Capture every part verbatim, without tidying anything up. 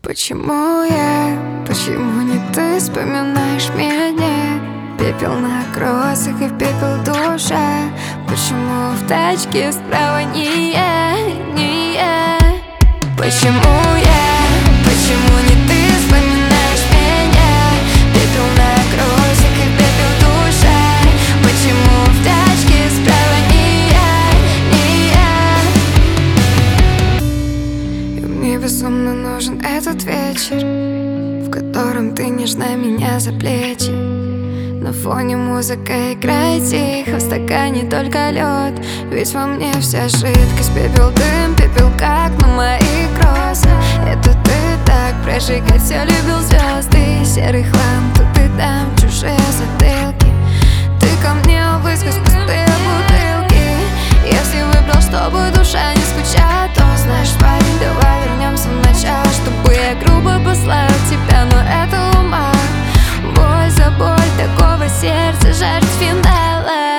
Почему я, почему не ты вспоминаешь меня? Пепел на кроссах и в пепел душа. Почему в тачке справа не я, не я? Почему я, почему не ты вспоминаешь меня? Пепел на кроссах и в пепел душа. Почему в тачке справа не я, не я? И мне безумно нужен этот вечер, в котором ты нежна меня за плечи. На фоне музыка играет тихо, в стакане только лед. Ведь во мне вся жидкость, пепел, дым, пепел, как на моих кроссах. Это ты так прожигать все любил звезды. Серый хлам тут и там, чужие затылки. Ты ко мне высквозь пустые бутылки. Если выбрал, чтобы душа не скучала, то знаешь, парень, давай вернемся в начало, чтобы я грубо послал тебя, но это ума. Боль за боль, такого сердца жарит финала.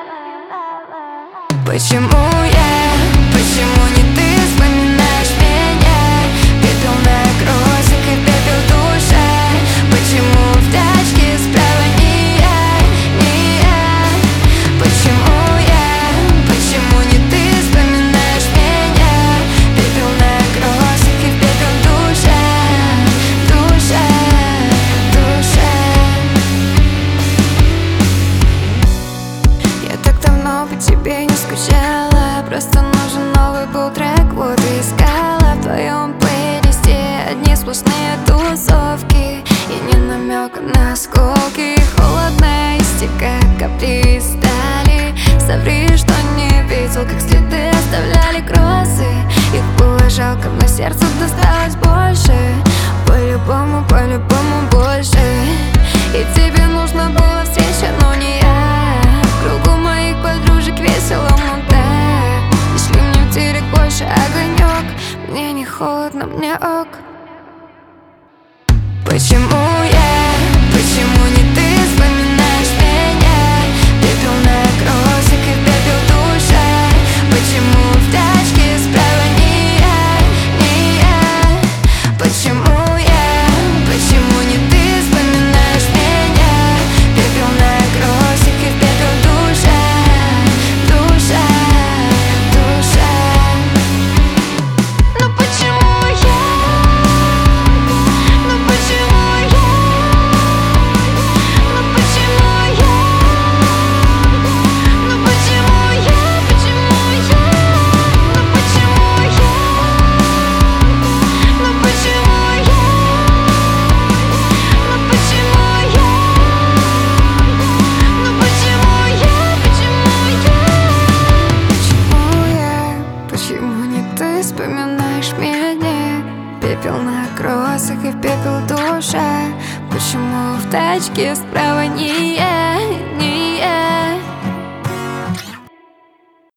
Почему я, почему не ты вспоминаешь меня? Пепел на кроссах и пепел душа. Почему в тачке справа не я, не я? Почему я, почему не ты вспоминаешь меня? Пепел на кроссах и пепел душа, душа, душа. Я так давно по тебе не скучала, просто нужен новый был трек, вот и искала. В твоем плейлисте одни сплошные тусовки и ни намека на осколки. Холодно истекают капли из стали. Соври, что не видел, как следы оставляли кроссы. Их было жалко, но сердцу досталось больше. По-любому, по-любому больше. И тебе нужно было встреча, но не я. В кругу моих подружек весело, но так. Если мне в тире больше огонек, мне не холодно, мне ок. Почему я, почему не ты вспоминаешь меня? Пепел на кроссах и пепел душа. Почему в тачке справа не я, не я? Почему я, почему не ты вспоминаешь меня? Пепел на кроссах и пепел душа, душа, душа. Ну почему я, ну почему я, ну почему я, ну почему я, почему я, ну почему я, ну почему я, ну почему я, ну почему я, почему я? Почему я, почему не ты вспоминаешь меня? Пепел на кроссах и в пепел душа. Почему в тачке справа не я?